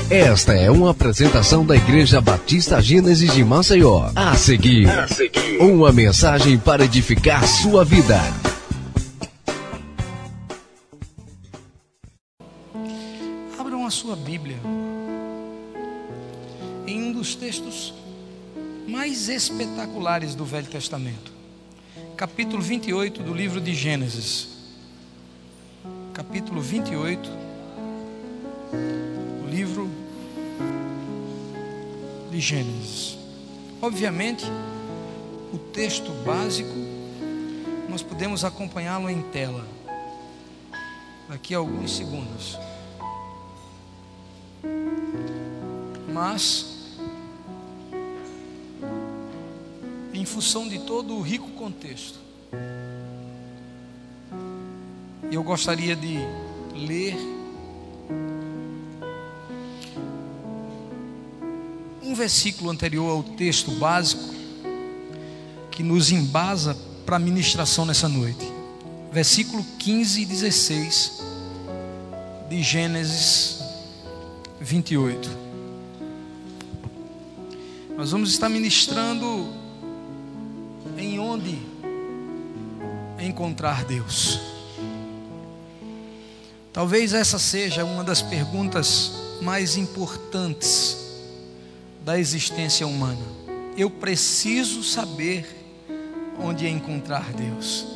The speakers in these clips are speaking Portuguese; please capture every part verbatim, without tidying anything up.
Esta é uma apresentação da Igreja Batista Gênesis de Maceió. A seguir, a seguir, uma mensagem para edificar sua vida. Abram a sua Bíblia em um dos textos mais espetaculares do Velho Testamento, capítulo vinte e oito do livro de Gênesis. Capítulo vinte e oito do livro de Gênesis. Obviamente, o texto básico nós podemos acompanhá-lo em tela daqui a alguns segundos. Mas, em função de todo o rico contexto, eu gostaria de ler um versículo anterior ao texto básico que nos embasa para a ministração nessa noite. Versículo quinze e dezesseis de Gênesis vinte e oito. Nós vamos estar ministrando em onde encontrar Deus. Talvez essa seja uma das perguntas mais importantes da existência humana. Eu preciso saber onde encontrar Deus.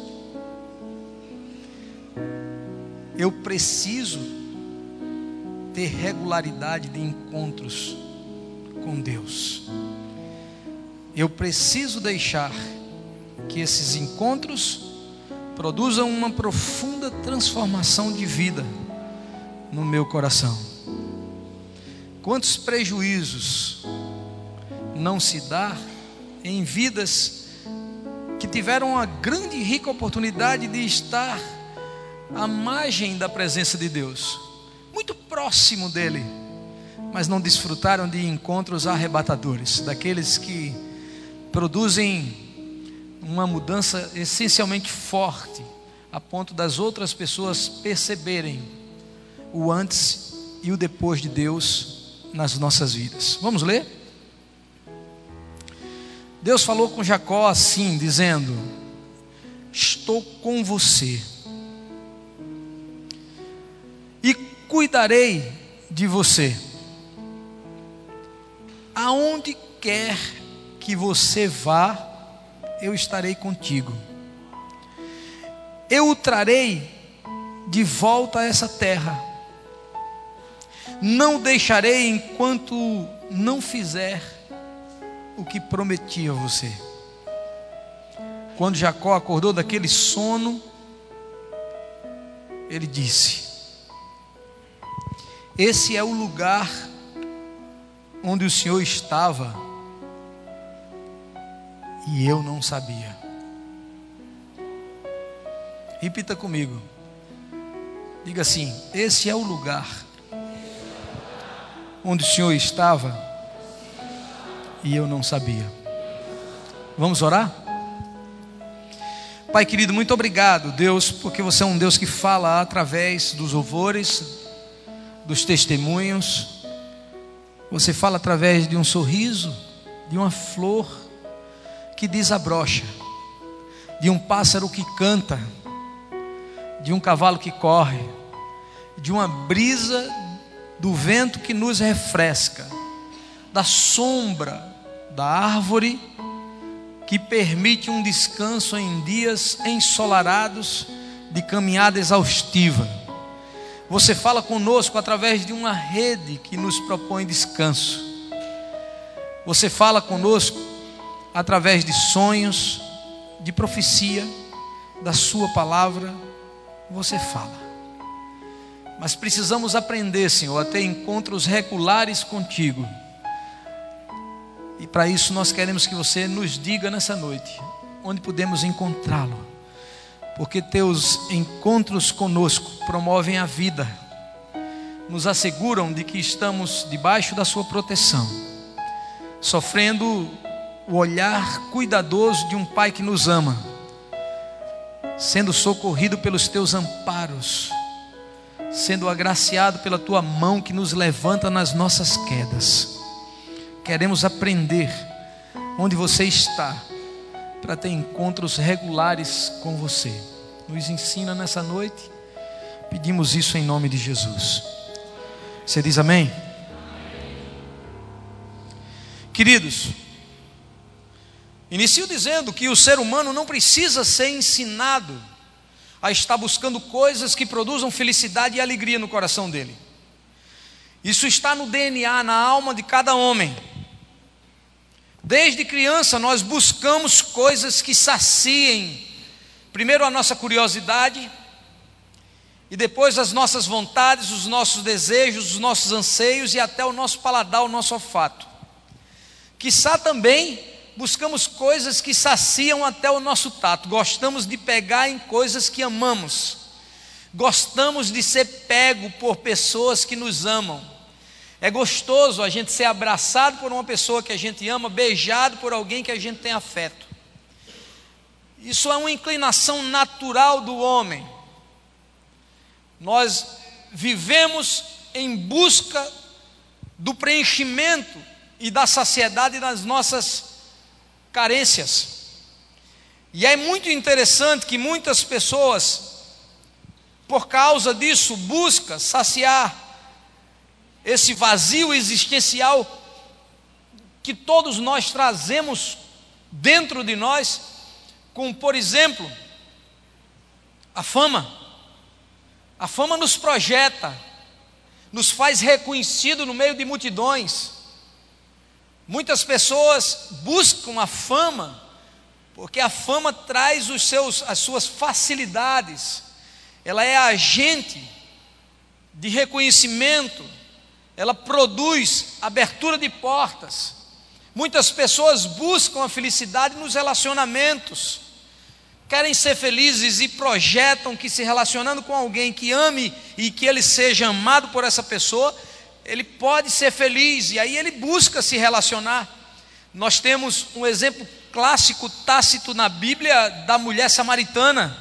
Eu preciso ter regularidade de encontros com Deus. Eu preciso deixar que esses encontros produzam uma profunda transformação de vida no meu coração. Quantos prejuízos não se dá em vidas que tiveram a grande e rica oportunidade de estar à margem da presença de Deus, muito próximo dele, mas não desfrutaram de encontros arrebatadores, daqueles que produzem uma mudança essencialmente forte, a ponto das outras pessoas perceberem o antes e o depois de Deus nas nossas vidas. Vamos ler? Deus falou com Jacó assim, dizendo: estou com você e cuidarei de você. Aonde quer que você vá, eu estarei contigo. Eu o trarei de volta a essa terra. Não deixarei enquanto não fizer o que prometi a você. Quando Jacó acordou daquele sono, ele disse: esse é o lugar onde o Senhor estava e eu não sabia. Repita comigo. Diga assim: esse é o lugar onde o Senhor estava e eu não sabia. Vamos orar? Pai querido, muito obrigado, Deus, porque você é um Deus que fala através dos louvores, dos testemunhos. Você fala através de um sorriso, de uma flor que desabrocha, de um pássaro que canta, de um cavalo que corre, de uma brisa do vento que nos refresca, da sombra da árvore que permite um descanso em dias ensolarados de caminhada exaustiva. Você fala conosco através de uma rede que nos propõe descanso. Você fala conosco através de sonhos, de profecia, da sua palavra. Você fala. Mas precisamos aprender, Senhor, a ter encontros regulares contigo. E para isso nós queremos que você nos diga nessa noite onde podemos encontrá-lo. Porque teus encontros conosco promovem a vida, nos asseguram de que estamos debaixo da sua proteção, sofrendo o olhar cuidadoso de um Pai que nos ama, sendo socorrido pelos teus amparos, sendo agraciado pela tua mão que nos levanta nas nossas quedas. Queremos aprender onde você está, para ter encontros regulares com você. Nos ensina nessa noite. Pedimos isso em nome de Jesus. Você diz amém? Queridos, inicio dizendo que o ser humano não precisa ser ensinado a estar buscando coisas que produzam felicidade e alegria no coração dele. Isso está no D N A, na alma de cada homem. Desde criança nós buscamos coisas que saciem primeiro a nossa curiosidade e depois as nossas vontades, os nossos desejos, os nossos anseios e até o nosso paladar, o nosso olfato. Quiçá também buscamos coisas que saciam até o nosso tato. Gostamos de pegar em coisas que amamos. Gostamos de ser pego por pessoas que nos amam. É gostoso a gente ser abraçado por uma pessoa que a gente ama, beijado por alguém que a gente tem afeto. Isso é uma inclinação natural do homem. Nós vivemos em busca do preenchimento e da saciedade das nossas carências. E é muito interessante que muitas pessoas, por causa disso, buscam saciar esse vazio existencial que todos nós trazemos dentro de nós, com, por exemplo, a fama. A fama nos projeta, nos faz reconhecido no meio de multidões. Muitas pessoas buscam a fama, porque a fama traz os seus, as suas facilidades. Ela é agente de reconhecimento, ela produz abertura de portas. Muitas pessoas buscam a felicidade nos relacionamentos, querem ser felizes e projetam que, se relacionando com alguém que ame e que ele seja amado por essa pessoa, ele pode ser feliz, e aí ele busca se relacionar. Nós temos um exemplo clássico, tácito na Bíblia, da mulher samaritana.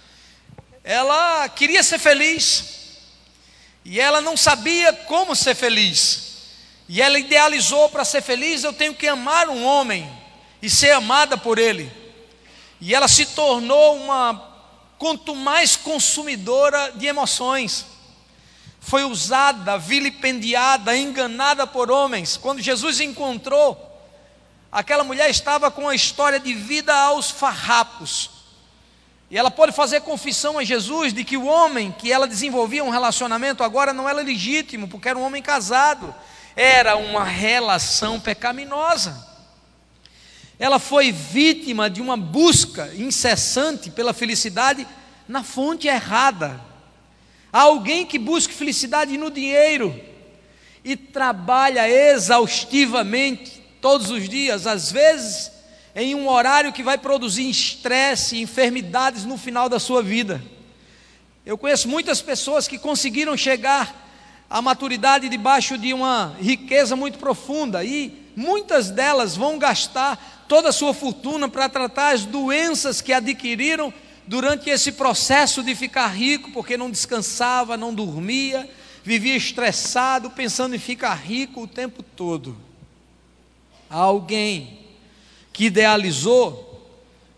Ela queria ser feliz, e ela não sabia como ser feliz, e ela idealizou: para ser feliz eu tenho que amar um homem e ser amada por ele. E ela se tornou uma, quanto mais consumidora de emoções. Foi usada, vilipendiada, enganada por homens. Quando Jesus encontrou, aquela mulher estava com a história de vida aos farrapos. E ela pode fazer confissão a Jesus de que o homem que ela desenvolvia um relacionamento agora não era legítimo, porque era um homem casado. Era uma relação pecaminosa. Ela foi vítima de uma busca incessante pela felicidade na fonte errada. Há alguém que busca felicidade no dinheiro e trabalha exaustivamente todos os dias, às vezes em um horário que vai produzir estresse e enfermidades no final da sua vida. Eu conheço muitas pessoas que conseguiram chegar à maturidade debaixo de uma riqueza muito profunda, e muitas delas vão gastar toda a sua fortuna para tratar as doenças que adquiriram durante esse processo de ficar rico, porque não descansava, não dormia, vivia estressado, pensando em ficar rico o tempo todo. Há alguém que idealizou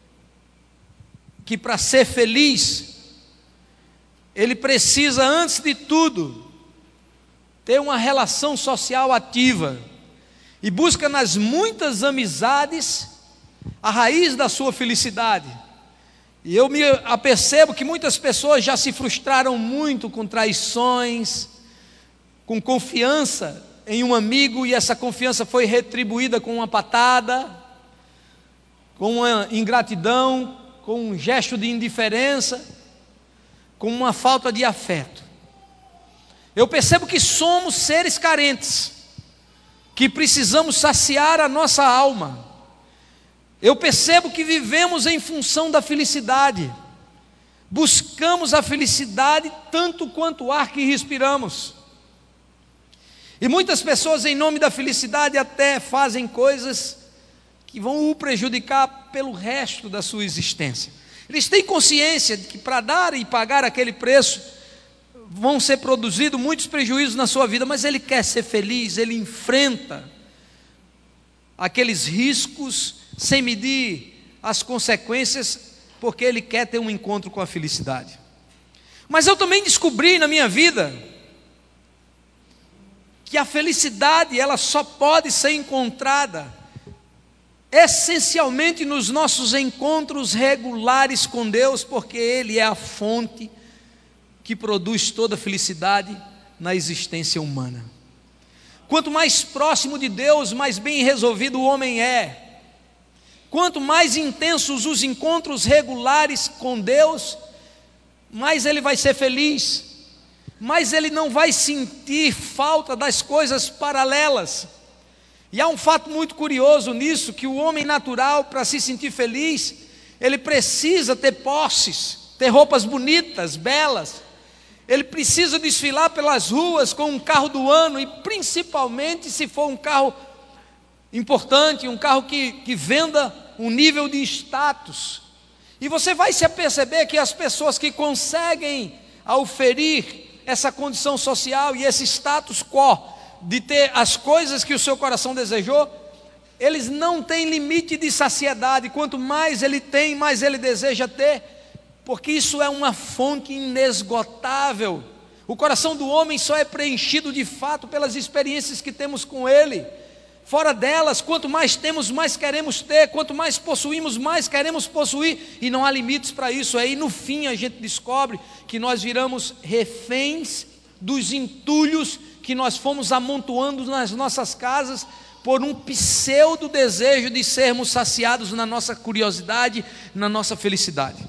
que, para ser feliz, ele precisa, antes de tudo, ter uma relação social ativa, e busca nas muitas amizades a raiz da sua felicidade. E eu me apercebo que muitas pessoas já se frustraram muito com traições, com confiança em um amigo, e essa confiança foi retribuída com uma patada, com uma ingratidão, com um gesto de indiferença, com uma falta de afeto. Eu percebo que somos seres carentes, que precisamos saciar a nossa alma. Eu percebo que vivemos em função da felicidade, buscamos a felicidade tanto quanto o ar que respiramos. E muitas pessoas, em nome da felicidade, até fazem coisas que vão o prejudicar pelo resto da sua existência. Eles têm consciência de que, para dar e pagar aquele preço, vão ser produzidos muitos prejuízos na sua vida, mas ele quer ser feliz, ele enfrenta aqueles riscos sem medir as consequências, porque ele quer ter um encontro com a felicidade. Mas eu também descobri na minha vida que a felicidade ela só pode ser encontrada essencialmente nos nossos encontros regulares com Deus, porque Ele é a fonte que produz toda a felicidade na existência humana. Quanto mais próximo de Deus, mais bem resolvido o homem é. Quanto mais intensos os encontros regulares com Deus, mais ele vai ser feliz, mais ele não vai sentir falta das coisas paralelas. E há um fato muito curioso nisso, que o homem natural, para se sentir feliz, ele precisa ter posses, ter roupas bonitas, belas. Ele precisa desfilar pelas ruas com um carro do ano, e principalmente se for um carro importante, um carro que, que venda um nível de status. E você vai se aperceber que as pessoas que conseguem auferir essa condição social e esse status quo de ter as coisas que o seu coração desejou, eles não têm limite de saciedade. Quanto mais ele tem, mais ele deseja ter, porque isso é uma fonte inesgotável. O coração do homem só é preenchido de fato pelas experiências que temos com ele. Fora delas, quanto mais temos, mais queremos ter. Quanto mais possuímos, mais queremos possuir. E não há limites para isso. Aí no fim a gente descobre que nós viramos reféns dos entulhos que nós fomos amontoando nas nossas casas por um pseudo desejo de sermos saciados na nossa curiosidade, na nossa felicidade.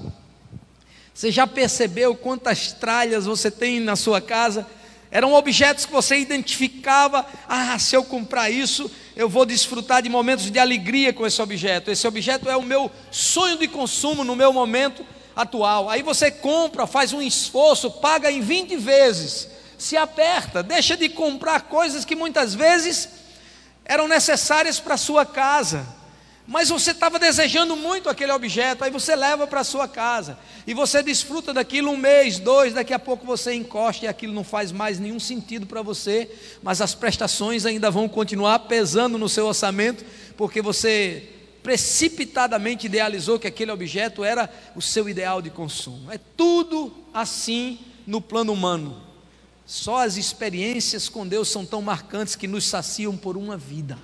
Você já percebeu quantas tralhas você tem na sua casa? Eram objetos que você identificava: ah, se eu comprar isso, eu vou desfrutar de momentos de alegria com esse objeto. Esse objeto é o meu sonho de consumo no meu momento atual. Aí você compra, faz um esforço, paga em vinte vezes, se aperta, deixa de comprar coisas que muitas vezes eram necessárias para a sua casa, mas você estava desejando muito aquele objeto. Aí você leva para a sua casa e você desfruta daquilo um mês, dois, daqui a pouco você encosta e aquilo não faz mais nenhum sentido para você, mas as prestações ainda vão continuar pesando no seu orçamento, porque você precipitadamente idealizou que aquele objeto era o seu ideal de consumo. É tudo assim no plano humano. Só as experiências com Deus são tão marcantes que nos saciam por uma vida.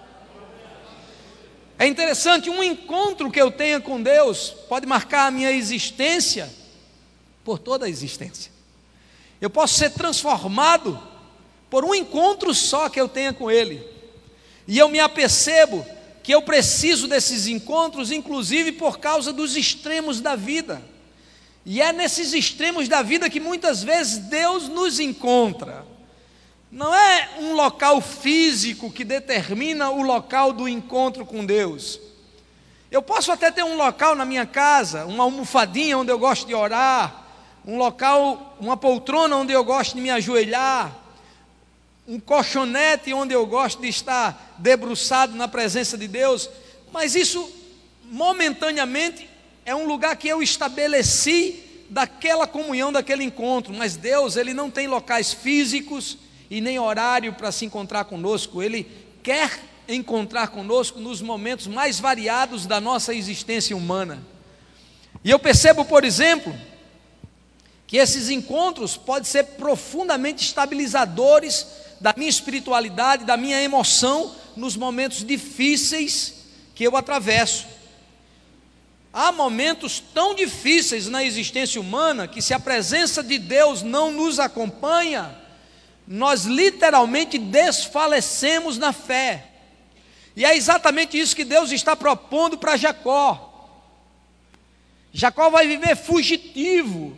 É interessante, um encontro que eu tenha com Deus pode marcar a minha existência por toda a existência. Eu posso ser transformado por um encontro só que eu tenha com Ele. E eu me apercebo que eu preciso desses encontros, inclusive por causa dos extremos da vida. E é nesses extremos da vida que muitas vezes Deus nos encontra. Não é um local físico que determina o local do encontro com Deus. Eu posso até ter um local na minha casa, uma almofadinha onde eu gosto de orar, um local, uma poltrona onde eu gosto de me ajoelhar, um colchonete onde eu gosto de estar debruçado na presença de Deus, mas isso momentaneamente é um lugar que eu estabeleci daquela comunhão, daquele encontro. Mas Deus, Ele não tem locais físicos e nem horário para se encontrar conosco. Ele quer encontrar conosco nos momentos mais variados da nossa existência humana. E eu percebo, por exemplo, que esses encontros podem ser profundamente estabilizadores da minha espiritualidade, da minha emoção, nos momentos difíceis que eu atravesso. Há momentos tão difíceis na existência humana que, se a presença de Deus não nos acompanha, nós literalmente desfalecemos na fé. E é exatamente isso que Deus está propondo para Jacó. Jacó vai viver fugitivo,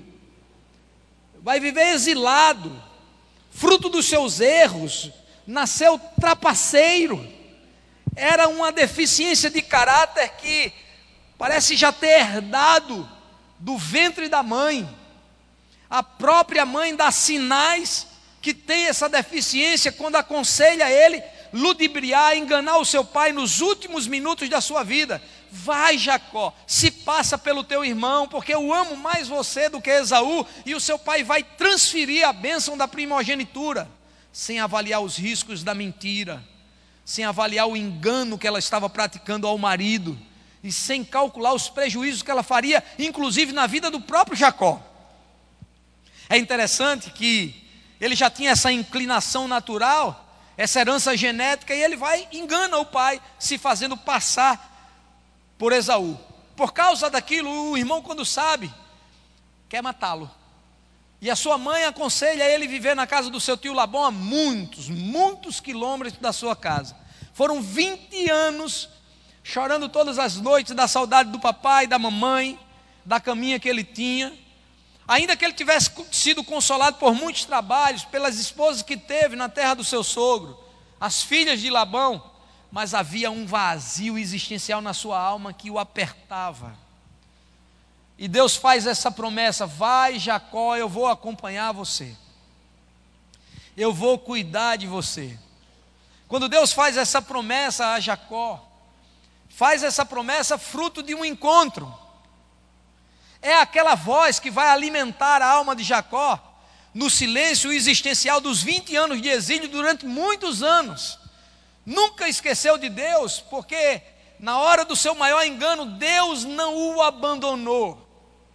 vai viver exilado, fruto dos seus erros, nasceu trapaceiro. Era uma deficiência de caráter que parece já ter herdado do ventre da mãe. A própria mãe dá sinais que tem essa deficiência quando aconselha ele ludibriar, enganar o seu pai nos últimos minutos da sua vida. vai Jacó, se passa pelo teu irmão, porque eu amo mais você do que Esaú, e o seu pai vai transferir a bênção da primogenitura, sem avaliar os riscos da mentira, sem avaliar o engano que ela estava praticando ao marido, e sem calcular os prejuízos que ela faria, inclusive na vida do próprio Jacó. É interessante que ele já tinha essa inclinação natural, essa herança genética, e ele vai e engana o pai, se fazendo passar por Esaú. Por causa daquilo, o irmão, quando sabe, quer matá-lo. E a sua mãe aconselha ele viver na casa do seu tio Labão, a muitos, muitos quilômetros da sua casa. Foram vinte anos chorando todas as noites da saudade do papai, da mamãe, da caminha que ele tinha. Ainda que ele tivesse sido consolado por muitos trabalhos, pelas esposas que teve na terra do seu sogro, as filhas de Labão, mas havia um vazio existencial na sua alma que o apertava. E Deus faz essa promessa: vai Jacó, eu vou acompanhar você, eu vou cuidar de você. Quando Deus faz essa promessa a Jacó, faz essa promessa fruto de um encontro. É aquela voz que vai alimentar a alma de Jacó no silêncio existencial dos vinte anos de exílio durante muitos anos. Nunca esqueceu de Deus, porque na hora do seu maior engano, Deus não o abandonou.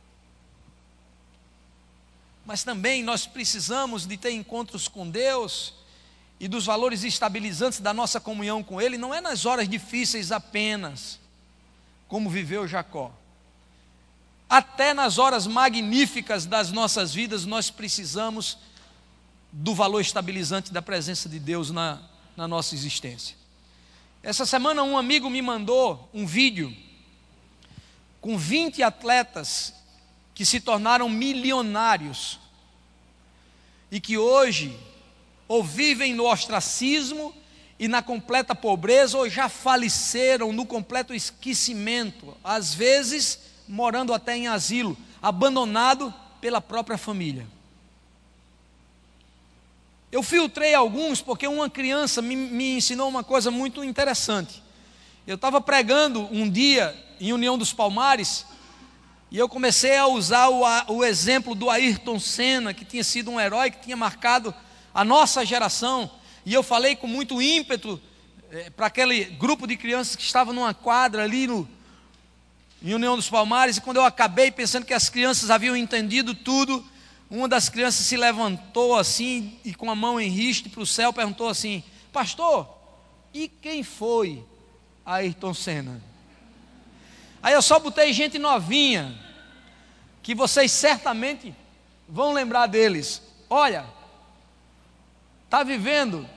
Mas também nós precisamos de ter encontros com Deus e dos valores estabilizantes da nossa comunhão com Ele, não é nas horas difíceis apenas, como viveu Jacó. Até nas horas magníficas das nossas vidas, nós precisamos do valor estabilizante da presença de Deus na, na nossa existência. Essa semana um amigo me mandou um vídeo com vinte atletas que se tornaram milionários e que hoje ou vivem no ostracismo e na completa pobreza, ou já faleceram no completo esquecimento, às vezes morando até em asilo, abandonado pela própria família. Eu filtrei alguns porque uma criança me, me ensinou uma coisa muito interessante. Eu estava pregando um dia em União dos Palmares e eu comecei a usar o, o exemplo do Ayrton Senna, que tinha sido um herói que tinha marcado a nossa geração, e eu falei com muito ímpeto é, para aquele grupo de crianças que estavam numa quadra ali no, em União dos Palmares, e quando eu acabei pensando que as crianças haviam entendido tudo, uma das crianças se levantou assim, e com a mão em riste para o céu, perguntou assim: pastor, e quem foi Ayrton Senna? Aí eu só botei gente novinha, que vocês certamente vão lembrar deles. Olha, está vivendo,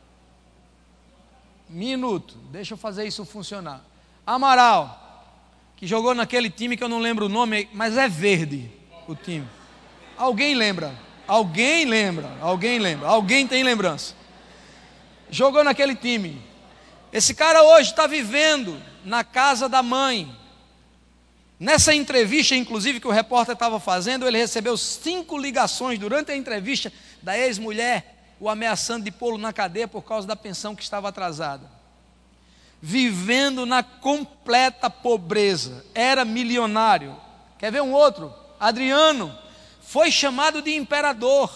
minuto, deixa eu fazer isso funcionar. Amaral, que jogou naquele time que eu não lembro o nome, mas é verde o time. Alguém lembra? Alguém lembra? Alguém lembra? Alguém tem lembrança? Jogou naquele time. Esse cara hoje está vivendo na casa da mãe. Nessa entrevista, inclusive, que o repórter estava fazendo, ele recebeu cinco ligações durante a entrevista da ex-mulher, o ameaçando de pô-lo na cadeia por causa da pensão que estava atrasada. Vivendo na completa pobreza, era milionário. Quer ver um outro? Adriano, foi chamado de imperador,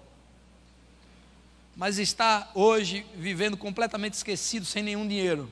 mas está hoje vivendo completamente esquecido, sem nenhum dinheiro.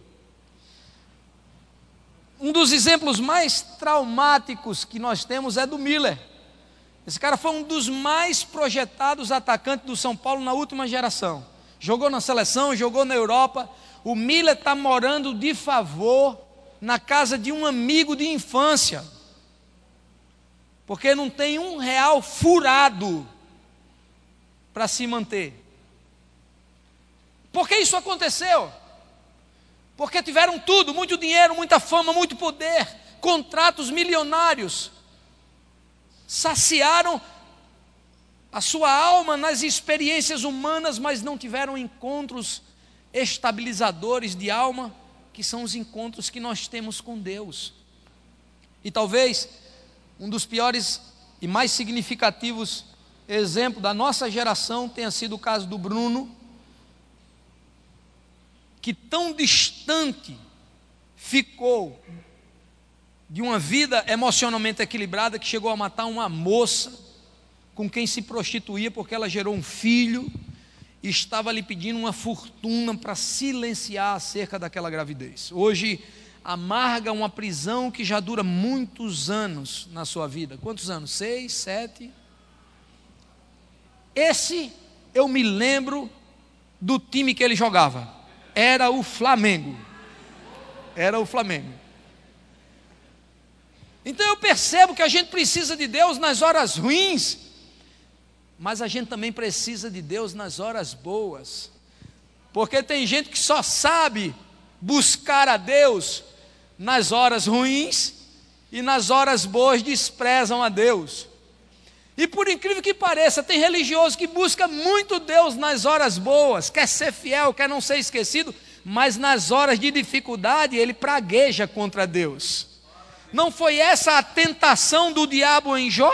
Um dos exemplos mais traumáticos que nós temos é do Miller. Esse cara foi um dos mais projetados atacantes do São Paulo na última geração. Jogou na seleção, jogou na Europa. O Miller está morando de favor na casa de um amigo de infância, porque não tem um real furado para se manter. Por que isso aconteceu? Porque tiveram tudo, muito dinheiro, muita fama, muito poder, contratos milionários, saciaram a sua alma nas experiências humanas, mas não tiveram encontros estabilizadores de alma, que são os encontros que nós temos com Deus. E talvez um dos piores e mais significativos exemplos da nossa geração tenha sido o caso do Bruno, que tão distante ficou de uma vida emocionalmente equilibrada que chegou a matar uma moça com quem se prostituía porque ela gerou um filho e estava lhe pedindo uma fortuna para silenciar acerca daquela gravidez. Hoje amarga uma prisão que já dura muitos anos na sua vida. Quantos anos? Seis, sete? Esse eu me lembro do time que ele jogava. Era o Flamengo. Era o Flamengo. Então eu percebo que a gente precisa de Deus nas horas ruins, mas a gente também precisa de Deus nas horas boas, porque tem gente que só sabe buscar a Deus nas horas ruins e nas horas boas desprezam a Deus. E por incrível que pareça, tem religioso que busca muito Deus nas horas boas, quer ser fiel, quer não ser esquecido, mas nas horas de dificuldade ele pragueja contra Deus. Não foi essa a tentação do diabo em Jó?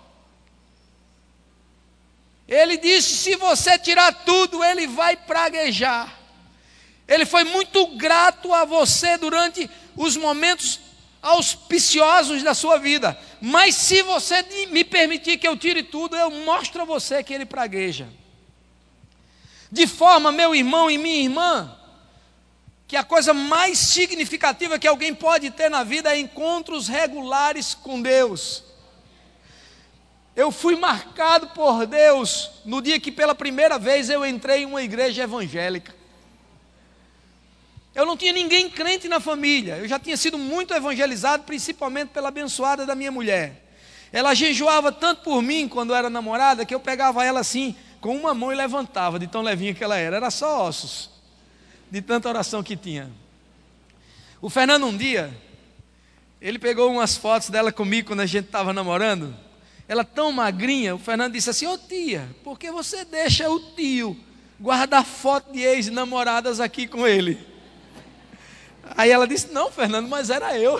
Ele disse: se você tirar tudo, ele vai praguejar. Ele foi muito grato a você durante os momentos auspiciosos da sua vida, mas se você me permitir que eu tire tudo, eu mostro a você que ele pragueja. De forma, meu irmão e minha irmã, que a coisa mais significativa que alguém pode ter na vida é encontros regulares com Deus. Eu fui marcado por Deus no dia que pela primeira vez eu entrei em uma igreja evangélica. Eu não tinha ninguém crente na família, eu já tinha sido muito evangelizado, principalmente pela abençoada da minha mulher. Ela jejuava tanto por mim quando era namorada, que eu pegava ela assim, com uma mão e levantava, de tão levinha que ela era, era só ossos, de tanta oração que tinha. O Fernando um dia, ele pegou umas fotos dela comigo quando a gente estava namorando, ela tão magrinha, o Fernando disse assim: ô tia, por que você deixa o tio guardar foto de ex-namoradas aqui com ele? Aí ela disse: não, Fernando, mas era eu.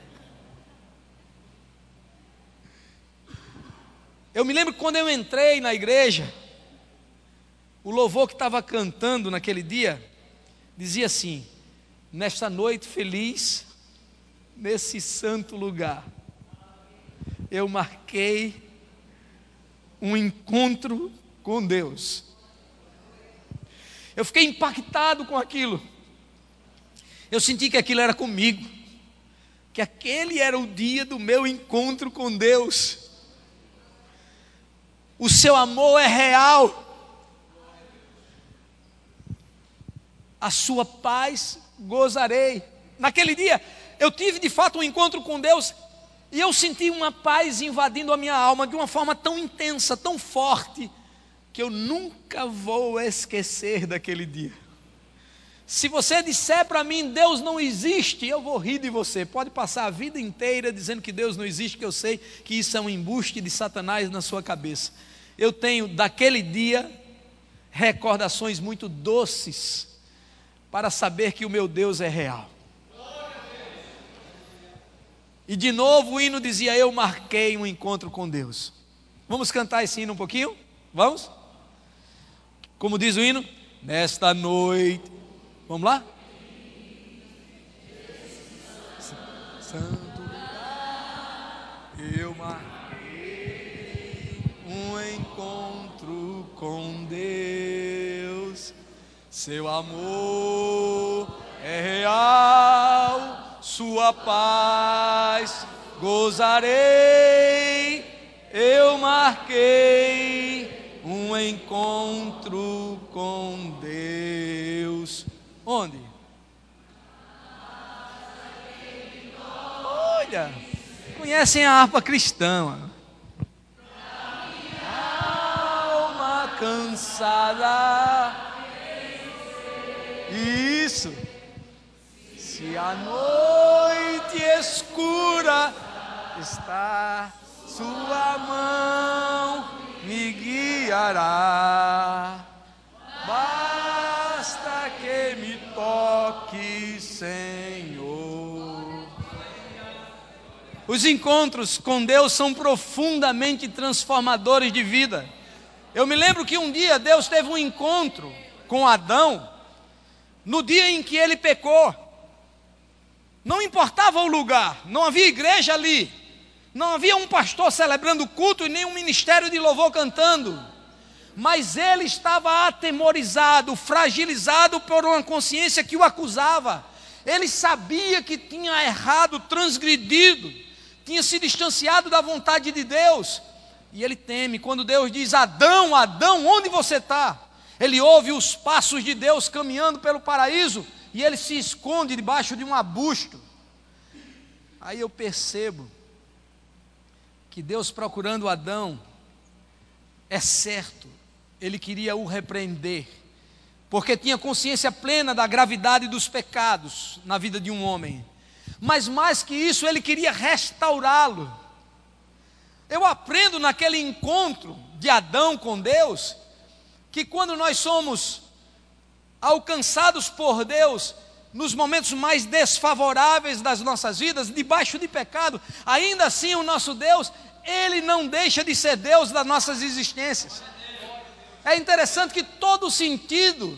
Eu me lembro que quando eu entrei na igreja, o louvor que estava cantando naquele dia, dizia assim: nesta noite feliz, nesse santo lugar, eu marquei um encontro com Deus. Eu fiquei impactado com aquilo. Eu senti que aquilo era comigo, que aquele era o dia do meu encontro com Deus. O seu amor é real, a sua paz gozarei. Naquele dia eu tive de fato um encontro com Deus, e eu senti uma paz invadindo a minha alma de uma forma tão intensa, tão forte, que eu nunca vou esquecer daquele dia. Se você disser para mim Deus não existe, eu vou rir de você. Pode passar a vida inteira dizendo que Deus não existe, que eu sei que isso é um embuste de Satanás na sua cabeça. Eu tenho daquele dia recordações muito doces para saber que o meu Deus é real. E de novo o hino dizia: eu marquei um encontro com Deus. Vamos cantar esse hino um pouquinho? Vamos? Como diz o hino? Nesta noite. Vamos lá? Santo lugar, eu marquei um encontro com Deus. Seu amor é real, sua paz gozarei. Eu marquei um encontro com Deus. Onde? Olha, conhecem a harpa cristã. Alma cansada. Isso. Se a noite escura está, sua mão me guiará. Basta que me toque, Senhor. Os encontros com Deus são profundamente transformadores de vida. Eu me lembro que um dia Deus teve um encontro com Adão, no dia em que ele pecou. Não importava o lugar, não havia igreja ali, não havia um pastor celebrando culto e nem um ministério de louvor cantando, mas ele estava atemorizado, fragilizado por uma consciência que o acusava. Ele sabia que tinha errado, transgredido, tinha se distanciado da vontade de Deus, e ele teme. Quando Deus diz: Adão, Adão, onde você está? Ele ouve os passos de Deus caminhando pelo paraíso, e ele se esconde debaixo de um arbusto. Aí eu percebo que Deus, procurando Adão, é certo, ele queria o repreender, porque tinha consciência plena da gravidade dos pecados na vida de um homem. Mas mais que isso, ele queria restaurá-lo. Eu aprendo naquele encontro de Adão com Deus, que quando nós somos alcançados por Deus, nos momentos mais desfavoráveis das nossas vidas, debaixo de pecado, ainda assim o nosso Deus, Ele não deixa de ser Deus das nossas existências. É interessante que todo o sentido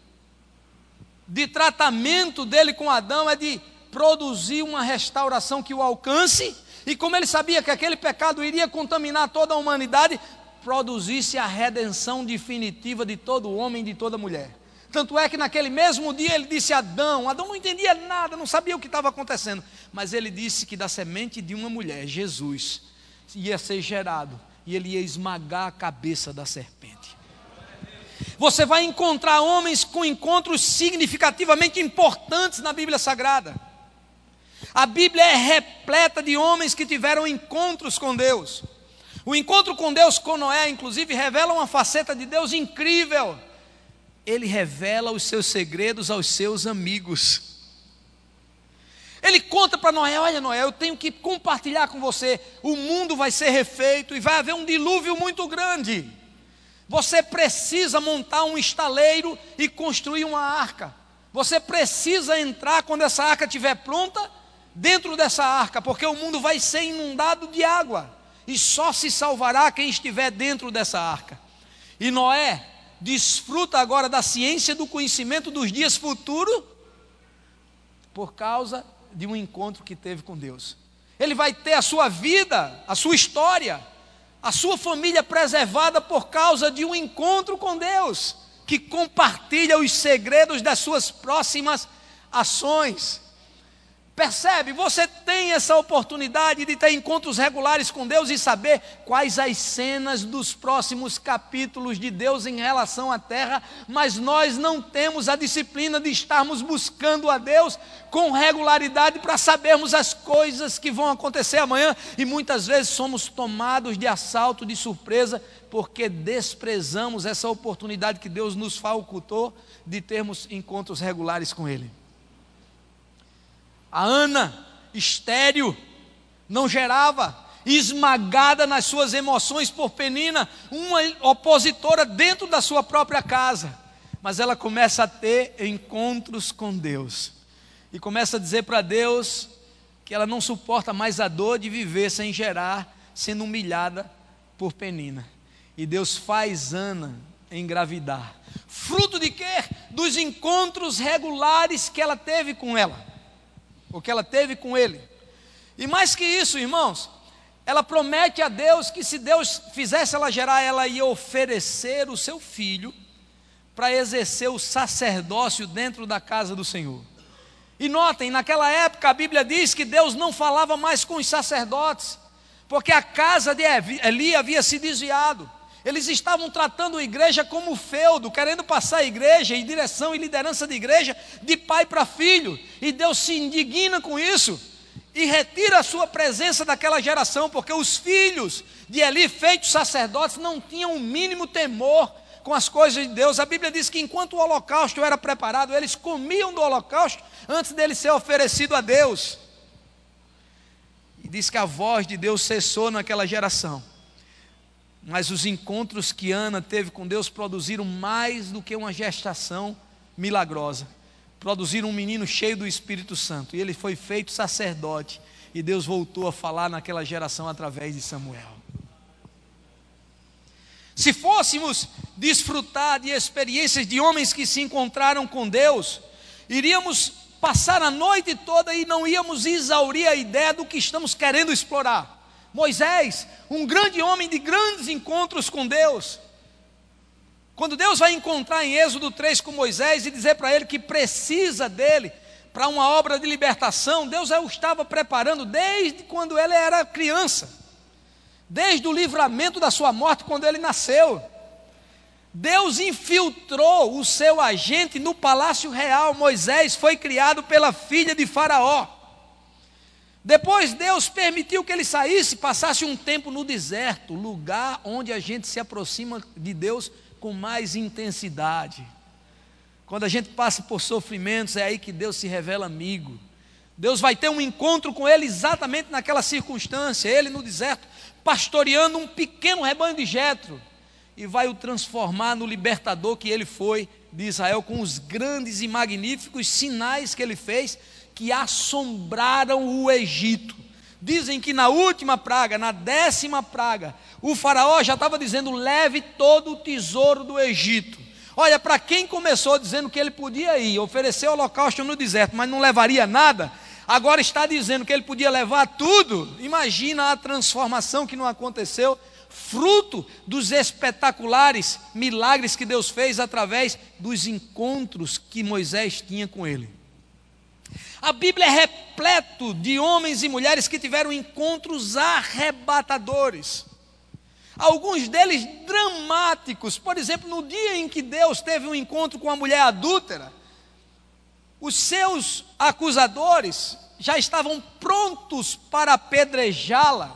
de tratamento dele com Adão é de produzir uma restauração que o alcance, e como ele sabia que aquele pecado iria contaminar toda a humanidade, produzisse a redenção definitiva de todo homem e de toda mulher. Tanto é que naquele mesmo dia ele disse a Adão, Adão não entendia nada, não sabia o que estava acontecendo, mas ele disse que da semente de uma mulher, Jesus, ia ser gerado, e ele ia esmagar a cabeça da serpente. Você vai encontrar homens com encontros significativamente importantes na Bíblia Sagrada. A Bíblia é repleta de homens que tiveram encontros com Deus. O encontro com Deus com Noé, inclusive, revela uma faceta de Deus incrível. Ele revela os seus segredos aos seus amigos. Ele conta para Noé: olha, Noé, eu tenho que compartilhar com você, o mundo vai ser refeito e vai haver um dilúvio muito grande. Você precisa montar um estaleiro e construir uma arca. Você precisa entrar, quando essa arca estiver pronta, dentro dessa arca, porque o mundo vai ser inundado de água, e só se salvará quem estiver dentro dessa arca. E Noé desfruta agora da ciência, do conhecimento dos dias futuros, por causa de um encontro que teve com Deus. Ele vai ter a sua vida, a sua história, a sua família preservada por causa de um encontro com Deus, que compartilha os segredos das suas próximas ações. Percebe? Você tem essa oportunidade de ter encontros regulares com Deus e saber quais as cenas dos próximos capítulos de Deus em relação à terra, mas nós não temos a disciplina de estarmos buscando a Deus com regularidade para sabermos as coisas que vão acontecer amanhã, e muitas vezes somos tomados de assalto, de surpresa, porque desprezamos essa oportunidade que Deus nos facultou de termos encontros regulares com Ele. A Ana, estéril, não gerava, esmagada nas suas emoções por Penina, uma opositora dentro da sua própria casa. Mas ela começa a ter encontros com Deus, e começa a dizer para Deus que ela não suporta mais a dor de viver sem gerar, sendo humilhada por Penina. E Deus faz Ana engravidar. Fruto de quê? Dos encontros regulares que ela teve com ela. O que ela teve com ele. E mais que isso, irmãos, ela promete a Deus que se Deus fizesse ela gerar, ela ia oferecer o seu filho para exercer o sacerdócio dentro da casa do Senhor. E notem, naquela época a Bíblia diz que Deus não falava mais com os sacerdotes, porque a casa de Eli havia se desviado. Eles estavam tratando a igreja como feudo, querendo passar a igreja e direção e liderança de igreja de pai para filho. E Deus se indigna com isso e retira a sua presença daquela geração, porque os filhos de Eli, feitos sacerdotes, não tinham o mínimo temor com as coisas de Deus. A Bíblia diz que enquanto o holocausto era preparado, eles comiam do holocausto antes dele ser oferecido a Deus. E diz que a voz de Deus cessou naquela geração. Mas os encontros que Ana teve com Deus produziram mais do que uma gestação milagrosa. Produziram um menino cheio do Espírito Santo. E ele foi feito sacerdote. E Deus voltou a falar naquela geração através de Samuel. Se fôssemos desfrutar de experiências de homens que se encontraram com Deus, iríamos passar a noite toda e não íamos exaurir a ideia do que estamos querendo explorar. Moisés, um grande homem de grandes encontros com Deus. Quando Deus vai encontrar em Êxodo três com Moisés e dizer para ele que precisa dele para uma obra de libertação, Deus já o estava preparando desde quando ele era criança, desde o livramento da sua morte quando ele nasceu. Deus infiltrou o seu agente no palácio real. Moisés foi criado pela filha de Faraó. Depois Deus permitiu que ele saísse, passasse um tempo no deserto, lugar onde a gente se aproxima de Deus com mais intensidade. Quando a gente passa por sofrimentos, é aí que Deus se revela amigo. Deus vai ter um encontro com ele exatamente naquela circunstância, ele no deserto, pastoreando um pequeno rebanho de Jetro, e vai o transformar no libertador que ele foi de Israel, com os grandes e magníficos sinais que ele fez, que assombraram o Egito. Dizem que na última praga, na décima praga, o faraó já estava dizendo: leve todo o tesouro do Egito. Olha, para quem começou dizendo que ele podia ir, oferecer holocausto no deserto, mas não levaria nada, agora está dizendo que ele podia levar tudo. Imagina a transformação que não aconteceu, fruto dos espetaculares milagres que Deus fez através dos encontros que Moisés tinha com ele. A Bíblia é repleto de homens e mulheres que tiveram encontros arrebatadores, alguns deles dramáticos. Por exemplo, no dia em que Deus teve um encontro com a mulher adúltera, os seus acusadores já estavam prontos para apedrejá-la,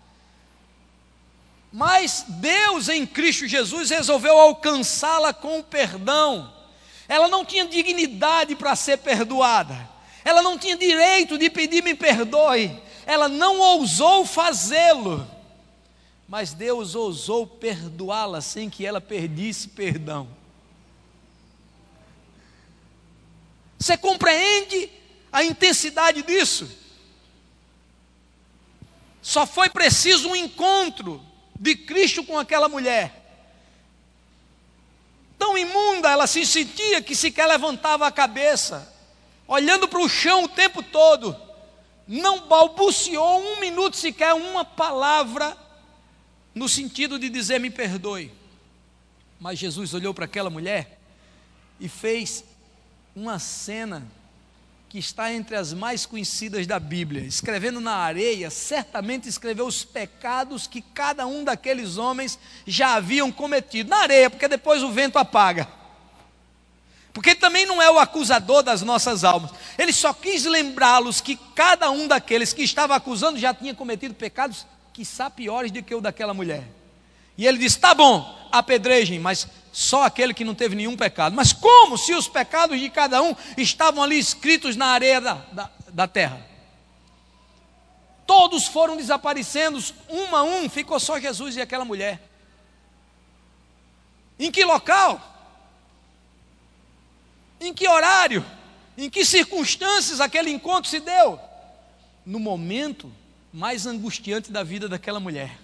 mas Deus em Cristo Jesus resolveu alcançá-la com o perdão. Ela não tinha dignidade para ser perdoada, ela não tinha direito de pedir me perdoe, ela não ousou fazê-lo, mas Deus ousou perdoá-la sem que ela perdesse perdão. Você compreende a intensidade disso? Só foi preciso um encontro de Cristo com aquela mulher. Tão imunda ela se sentia que sequer levantava a cabeça, olhando para o chão o tempo todo, não balbuciou um minuto sequer uma palavra no sentido de dizer me perdoe. Mas Jesus olhou para aquela mulher e fez uma cena que está entre as mais conhecidas da Bíblia. Escrevendo na areia, certamente escreveu os pecados que cada um daqueles homens já haviam cometido. Na areia, porque depois o vento apaga. Porque também não é o acusador das nossas almas. Ele só quis lembrá-los que cada um daqueles que estava acusando já tinha cometido pecados quiçá piores do que o daquela mulher. E ele disse: tá bom, apedrejem, mas só aquele que não teve nenhum pecado. Mas como se os pecados de cada um estavam ali escritos na areia da, da, da terra? Todos foram desaparecendo, um a um, ficou só Jesus e aquela mulher. Em que local? Em que horário? Em que circunstâncias aquele encontro se deu? No momento mais angustiante da vida daquela mulher.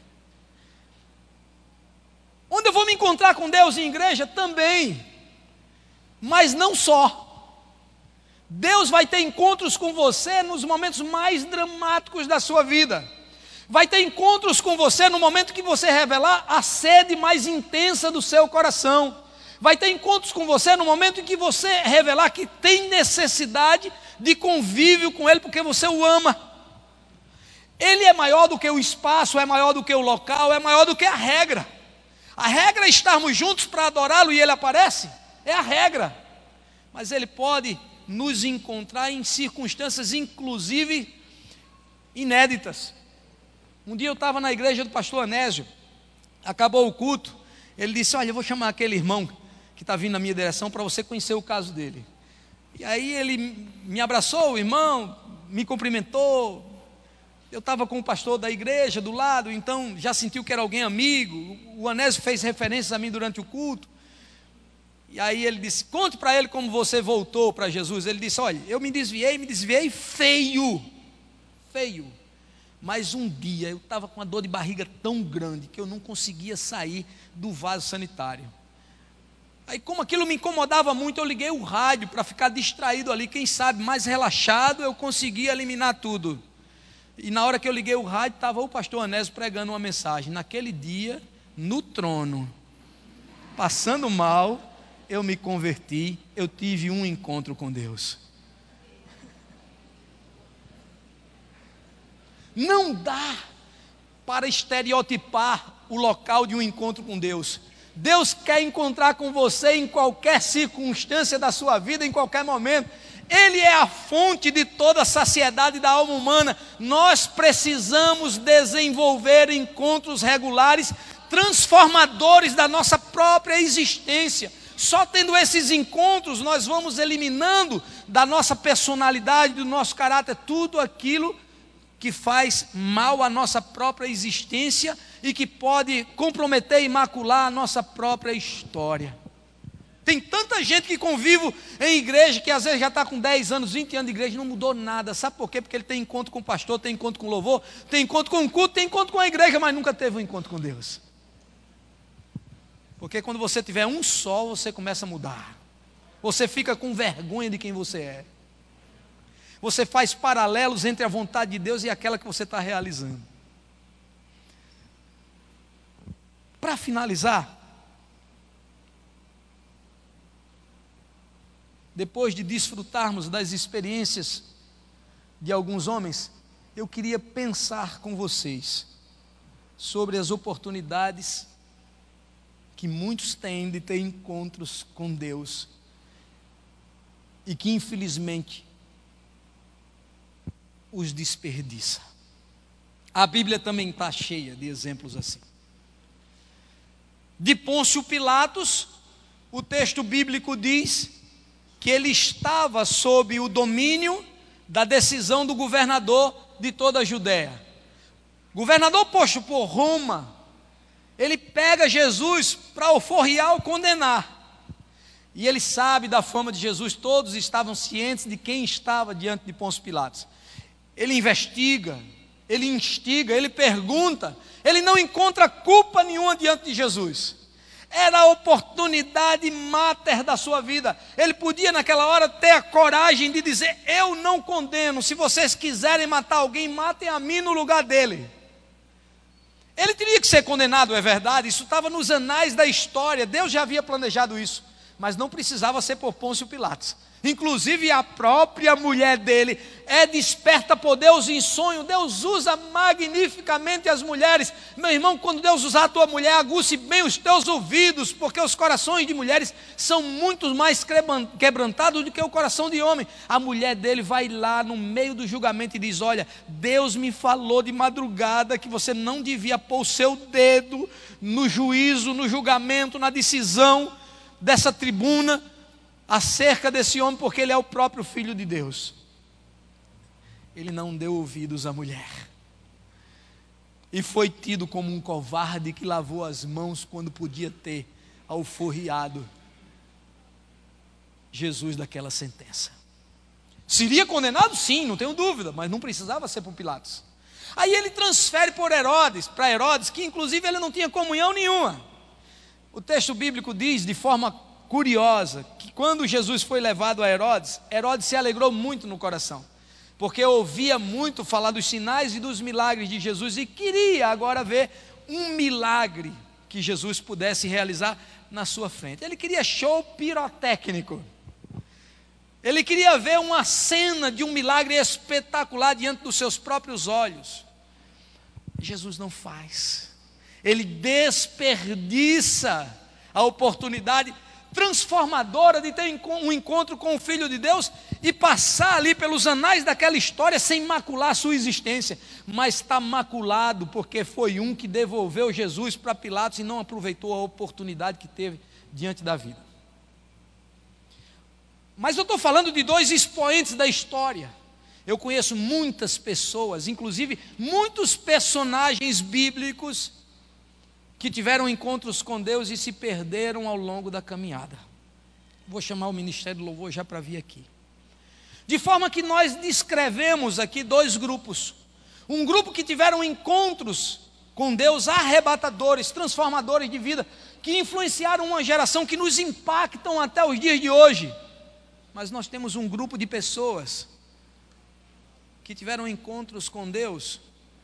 Onde eu vou me encontrar com Deus em igreja? Também. Mas não só. Deus vai ter encontros com você nos momentos mais dramáticos da sua vida. Vai ter encontros com você no momento que você revelar a sede mais intensa do seu coração. Vai ter encontros com você no momento em que você revelar que tem necessidade de convívio com Ele, porque você o ama. Ele é maior do que o espaço, é maior do que o local, é maior do que a regra. A regra é estarmos juntos para adorá-lo e Ele aparece, é a regra. Mas Ele pode nos encontrar em circunstâncias, inclusive, inéditas. Um dia eu estava na igreja do pastor Anésio, acabou o culto, ele disse: olha, eu vou chamar aquele irmão que está vindo na minha direção para você conhecer o caso dele. E aí ele me abraçou, o irmão, me cumprimentou. Eu estava com o pastor da igreja do lado, então já sentiu que era alguém amigo. O Anésio fez referências a mim durante o culto. E aí ele disse: conte para ele como você voltou para Jesus. Ele disse: olha, eu me desviei, me desviei feio, feio. Mas um dia eu estava com uma dor de barriga tão grande que eu não conseguia sair do vaso sanitário. Aí, como aquilo me incomodava muito, eu liguei o rádio para ficar distraído ali, quem sabe, mais relaxado, eu conseguia eliminar tudo. E na hora que eu liguei o rádio, estava o pastor Anésio pregando uma mensagem. Naquele dia, no trono, passando mal, eu me converti, eu tive um encontro com Deus. Não dá para estereotipar o local de um encontro com Deus. Deus quer encontrar com você em qualquer circunstância da sua vida, em qualquer momento. Ele é a fonte de toda a saciedade da alma humana. Nós precisamos desenvolver encontros regulares, transformadores da nossa própria existência. Só tendo esses encontros, nós vamos eliminando da nossa personalidade, do nosso caráter, tudo aquilo que faz mal à nossa própria existência e que pode comprometer e macular a nossa própria história. Tem tanta gente que convive em igreja, que às vezes já está com dez anos, vinte anos de igreja, não mudou nada. Sabe por quê? Porque ele tem encontro com o pastor, tem encontro com o louvor, tem encontro com o culto, tem encontro com a igreja, mas nunca teve um encontro com Deus. Porque quando você tiver um só, você começa a mudar. Você fica com vergonha de quem você é. Você faz paralelos entre a vontade de Deus e aquela que você está realizando. Para finalizar, depois de desfrutarmos das experiências de alguns homens, eu queria pensar com vocês sobre as oportunidades que muitos têm de ter encontros com Deus e que infelizmente os desperdiça. A Bíblia também está cheia de exemplos assim. De Pôncio Pilatos, o texto bíblico diz que ele estava sob o domínio da decisão do governador de toda a Judéia. Governador posto por Roma, ele pega Jesus para alforriar ou condenar. E ele sabe da fama de Jesus, todos estavam cientes de quem estava diante de Pôncio Pilatos. Ele investiga, ele instiga, ele pergunta, ele não encontra culpa nenhuma diante de Jesus. Era a oportunidade máter da sua vida. Ele podia naquela hora ter a coragem de dizer: eu não condeno, se vocês quiserem matar alguém, matem a mim no lugar dele. Ele teria que ser condenado, é verdade, isso estava nos anais da história, Deus já havia planejado isso, mas não precisava ser por Pôncio Pilatos. Inclusive a própria mulher dele é desperta por Deus em sonho. Deus usa magnificamente as mulheres. Meu irmão, quando Deus usar a tua mulher, aguce bem os teus ouvidos, porque os corações de mulheres são muito mais quebrantados do que o coração de homem. A mulher dele vai lá no meio do julgamento e diz: olha, Deus me falou de madrugada que você não devia pôr o seu dedo no juízo, no julgamento, na decisão dessa tribuna acerca desse homem, porque ele é o próprio Filho de Deus. Ele não deu ouvidos à mulher e foi tido como um covarde que lavou as mãos quando podia ter alforriado Jesus daquela sentença. Seria condenado? Sim, não tenho dúvida, mas não precisava ser por Pilatos. Aí ele transfere por Herodes, para Herodes, que inclusive ele não tinha comunhão nenhuma. O texto bíblico diz de forma curiosa que quando Jesus foi levado a Herodes, Herodes se alegrou muito no coração, porque ouvia muito falar dos sinais e dos milagres de Jesus e queria agora ver um milagre que Jesus pudesse realizar na sua frente. Ele queria show pirotécnico, ele queria ver uma cena de um milagre espetacular diante dos seus próprios olhos. Jesus não faz, ele desperdiça a oportunidade transformadora de ter um encontro com o Filho de Deus e passar ali pelos anais daquela história sem macular a sua existência, mas está maculado porque foi um que devolveu Jesus para Pilatos e não aproveitou a oportunidade que teve diante da vida. Mas eu estou falando de dois expoentes da história. Eu conheço muitas pessoas, inclusive muitos personagens bíblicos que tiveram encontros com Deus e se perderam ao longo da caminhada. Vou chamar o Ministério do Louvor já para vir aqui. De forma que nós descrevemos aqui dois grupos. Um grupo que tiveram encontros com Deus arrebatadores, transformadores de vida, que influenciaram uma geração, que nos impactam até os dias de hoje. Mas nós temos um grupo de pessoas que tiveram encontros com Deus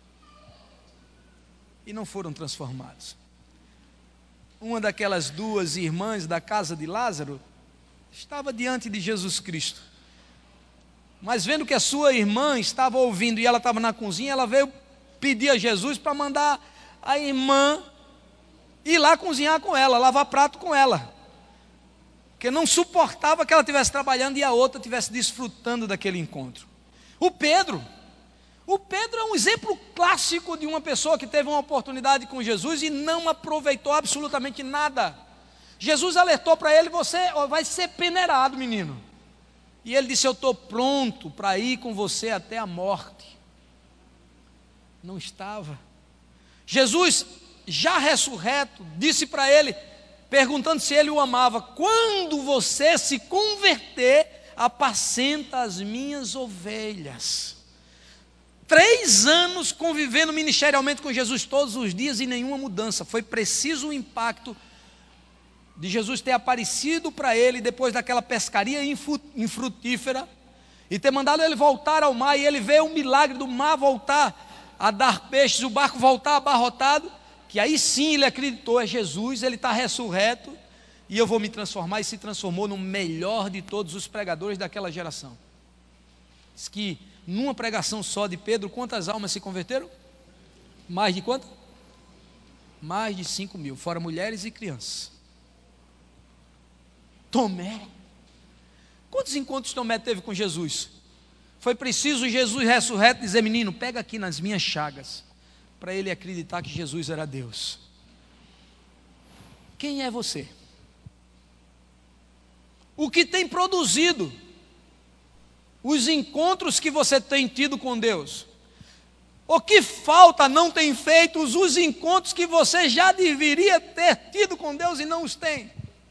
e não foram transformados. Uma daquelas duas irmãs da casa de Lázaro estava diante de Jesus Cristo, mas vendo que a sua irmã estava ouvindo e ela estava na cozinha, ela veio pedir a Jesus para mandar a irmã ir lá cozinhar com ela, lavar prato com ela, porque não suportava que ela estivesse trabalhando e a outra estivesse desfrutando daquele encontro. O Pedro, o Pedro é um exemplo clássico de uma pessoa que teve uma oportunidade com Jesus e não aproveitou absolutamente nada. Jesus alertou para ele: você vai ser peneirado, menino. E ele disse: eu estou pronto para ir com você até a morte. Não estava. Jesus, já ressurreto, disse para ele, perguntando se ele o amava: quando você se converter, apacenta as minhas ovelhas. Três anos convivendo ministerialmente com Jesus todos os dias e nenhuma mudança. Foi preciso o impacto de Jesus ter aparecido para ele depois daquela pescaria infrutífera e ter mandado ele voltar ao mar, e ele vê o milagre do mar voltar a dar peixes, o barco voltar abarrotado, que aí sim ele acreditou: é Jesus, ele está ressurreto e eu vou me transformar. E se transformou no melhor de todos os pregadores daquela geração. Diz que numa pregação só de Pedro, quantas almas se converteram? Mais de quanto? Mais de cinco mil, fora mulheres e crianças. Tomé, quantos encontros Tomé teve com Jesus? Foi preciso Jesus ressurreto dizer: menino, pega aqui nas minhas chagas, para ele acreditar que Jesus era Deus. Quem é você? O que tem produzido os encontros que você tem tido com Deus? O que falta não tem feito os encontros que você já deveria ter tido com Deus e não os tem?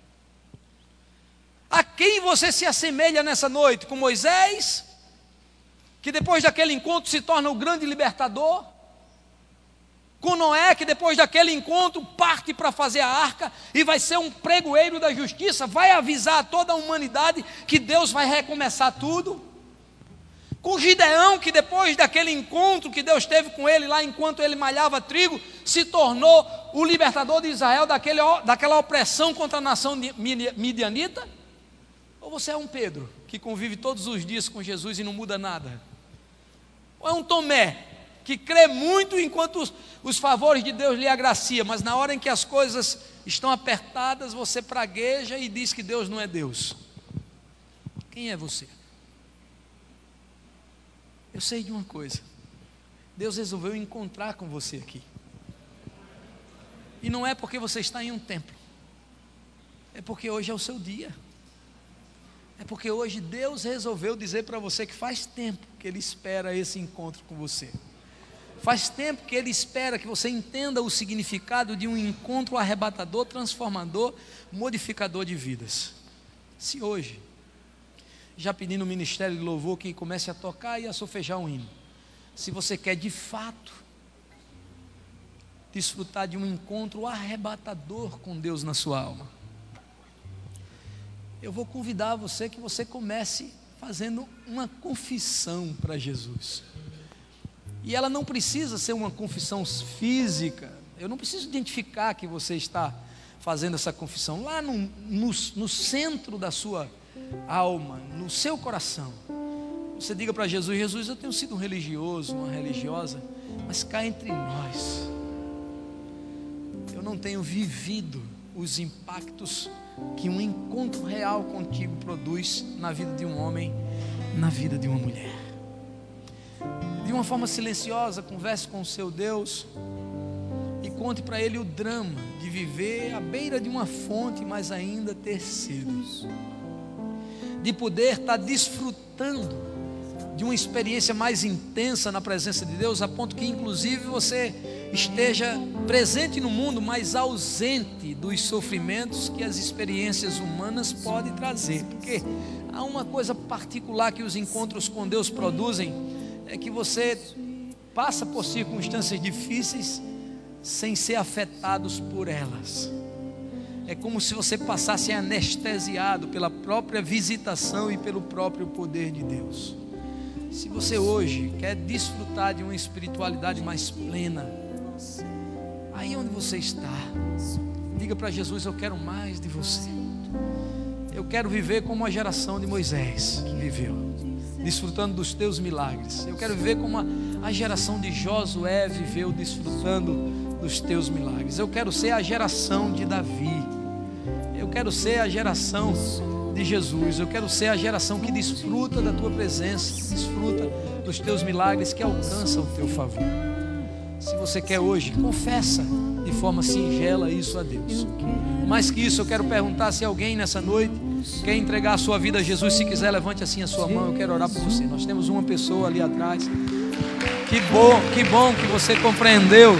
A quem você se assemelha nessa noite? Com Moisés, que depois daquele encontro se torna o grande libertador? Com Noé, que depois daquele encontro parte para fazer a arca e vai ser um pregoeiro da justiça, vai avisar a toda a humanidade que Deus vai recomeçar tudo? Com Gideão, que depois daquele encontro que Deus teve com ele lá enquanto ele malhava trigo, se tornou o libertador de Israel daquele, daquela opressão contra a nação midianita? Ou você é um Pedro, que convive todos os dias com Jesus e não muda nada? Ou é um Tomé, que crê muito enquanto os, os favores de Deus lhe agracia, mas na hora em que as coisas estão apertadas, você pragueja e diz que Deus não é Deus? Quem é você? Eu sei de uma coisa: Deus resolveu encontrar com você aqui. E não é porque você está em um templo, é porque hoje é o seu dia. É porque hoje Deus resolveu dizer para você que faz tempo que Ele espera esse encontro com você. Faz tempo que Ele espera que você entenda o significado de um encontro arrebatador, transformador, modificador de vidas. Se hoje, já pedindo o ministério de louvor que comece a tocar e a solfejar um hino, se você quer de fato desfrutar de um encontro arrebatador com Deus na sua alma, eu vou convidar você que você comece fazendo uma confissão para Jesus. E ela não precisa ser uma confissão física. Eu não preciso identificar que você está fazendo essa confissão. Lá no, no, no centro da sua alma, no seu coração, você diga para Jesus: Jesus, eu tenho sido um religioso, uma religiosa, mas cá entre nós, eu não tenho vivido os impactos que um encontro real contigo produz na vida de um homem, na vida de uma mulher. De uma forma silenciosa, converse com o seu Deus e conte para Ele o drama de viver à beira de uma fonte, mas ainda ter sede, de poder estar desfrutando de uma experiência mais intensa na presença de Deus, a ponto que inclusive você esteja presente no mundo, mas ausente dos sofrimentos que as experiências humanas podem trazer. Porque há uma coisa particular que os encontros com Deus produzem, é que você passa por circunstâncias difíceis, sem ser afetados por elas. É como se você passasse anestesiado pela própria visitação e pelo próprio poder de Deus. Se você hoje quer desfrutar de uma espiritualidade mais plena, aí onde você está, diga para Jesus: eu quero mais de você. Eu quero viver como a geração de Moisés que viveu, desfrutando dos teus milagres. Eu quero viver como a, a geração de Josué viveu, desfrutando dos teus milagres. Eu quero ser a geração de Davi. Eu quero ser a geração de Jesus. Eu quero ser a geração que desfruta da tua presença, desfruta dos teus milagres, que alcança o teu favor. Se você quer hoje, confessa de forma singela isso a Deus. Mais que isso, eu quero perguntar se alguém nessa noite quer entregar a sua vida a Jesus. Se quiser, levante assim a sua mão, eu quero orar por você. Nós temos uma pessoa ali atrás. Que bom, que bom que você compreendeu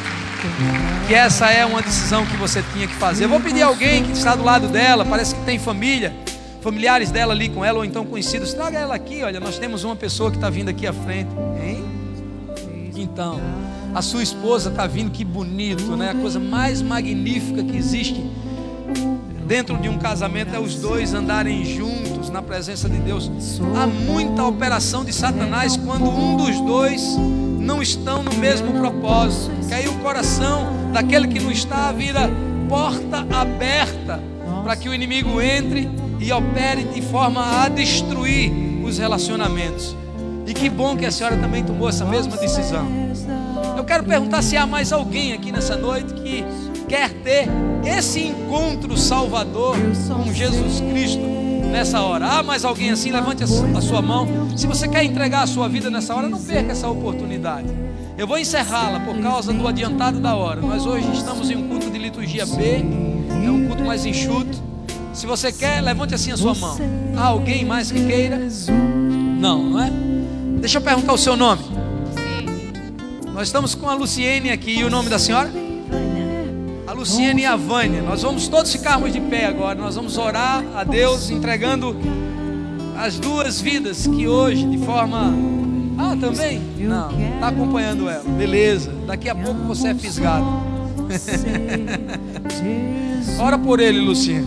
que essa é uma decisão que você tinha que fazer. Eu vou pedir a alguém que está do lado dela, parece que tem família, familiares dela ali com ela, ou então conhecidos, traga ela aqui. Olha, nós temos uma pessoa que está vindo aqui à frente, hein? Então, a sua esposa está vindo, que bonito, né? A coisa mais magnífica que existe dentro de um casamento é os dois andarem juntos na presença de Deus. Há muita operação de Satanás quando um dos dois não estão no mesmo propósito, que aí o coração daquele que não está vira porta aberta para que o inimigo entre e opere de forma a destruir os relacionamentos. E que bom que a senhora também tomou essa mesma decisão. Eu quero perguntar se há mais alguém aqui nessa noite que quer ter esse encontro salvador com Jesus Cristo nessa hora. Há mais alguém assim? Levante a sua mão. Se você quer entregar a sua vida nessa hora, não perca essa oportunidade. Eu vou encerrá-la por causa do adiantado da hora. Nós hoje estamos em um culto de liturgia B, é um culto mais enxuto. Se você quer, levante assim a sua mão. Há alguém mais que queira? Não, não é? Deixa eu perguntar o seu nome. Nós estamos com a Luciene aqui. E o nome da senhora? A Luciene e a Vânia. Nós vamos todos ficarmos de pé agora. Nós vamos orar a Deus, entregando as duas vidas que hoje, de forma... Ah, também? Não, está acompanhando ela. Beleza, daqui a pouco você é fisgado. Ora por ele, Luciene.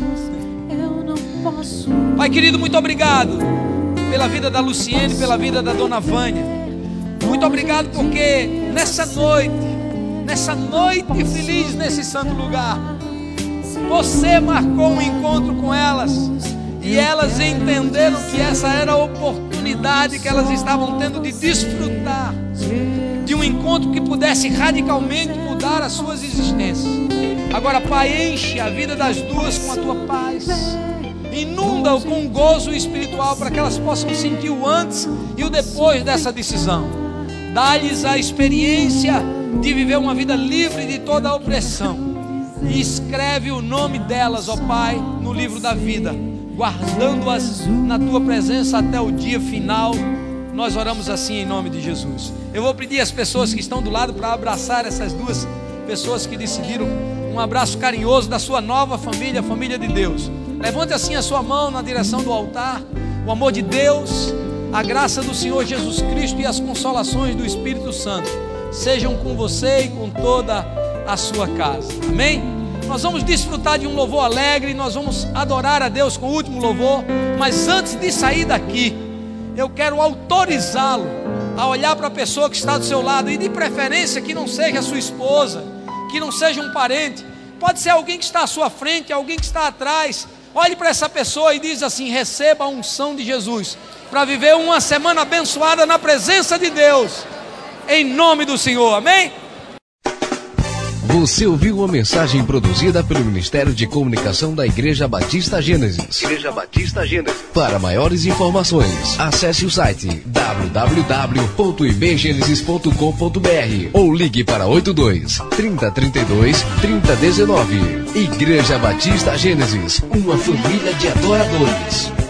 Pai querido, muito obrigado pela vida da Luciene, pela vida da dona Vânia. Muito obrigado porque nessa noite, nessa noite feliz nesse santo lugar, você marcou um encontro com elas e elas entenderam que essa era a oportunidade que elas estavam tendo de desfrutar de um encontro que pudesse radicalmente mudar as suas existências. Agora, Pai, enche a vida das duas com a tua paz, inunda-o com gozo espiritual para que elas possam sentir o antes e o depois dessa decisão. Dá-lhes a experiência de viver uma vida livre de toda a opressão e escreve o nome delas, ó Pai, no livro da vida, guardando-as na tua presença até o dia final. Nós oramos assim em nome de Jesus. Eu vou pedir às pessoas que estão do lado para abraçar essas duas pessoas que decidiram, um abraço carinhoso da sua nova família, a família de Deus. Levante assim a sua mão na direção do altar. O amor de Deus, a graça do Senhor Jesus Cristo e as consolações do Espírito Santo sejam com você e com toda a sua casa. Amém? Nós vamos desfrutar de um louvor alegre, nós vamos adorar a Deus com o último louvor. Mas antes de sair daqui, eu quero autorizá-lo a olhar para a pessoa que está do seu lado, e de preferência que não seja a sua esposa, que não seja um parente, pode ser alguém que está à sua frente, alguém que está atrás. Olhe para essa pessoa e diz assim: receba a unção de Jesus para viver uma semana abençoada na presença de Deus, em nome do Senhor. Amém? Você ouviu uma mensagem produzida pelo Ministério de Comunicação da Igreja Batista Gênesis. Igreja Batista Gênesis. Para maiores informações, acesse o site w w w ponto i b genesis ponto com ponto b r ou ligue para oito dois, trinta, trinta e dois, trinta, dezenove. Igreja Batista Gênesis, uma família de adoradores.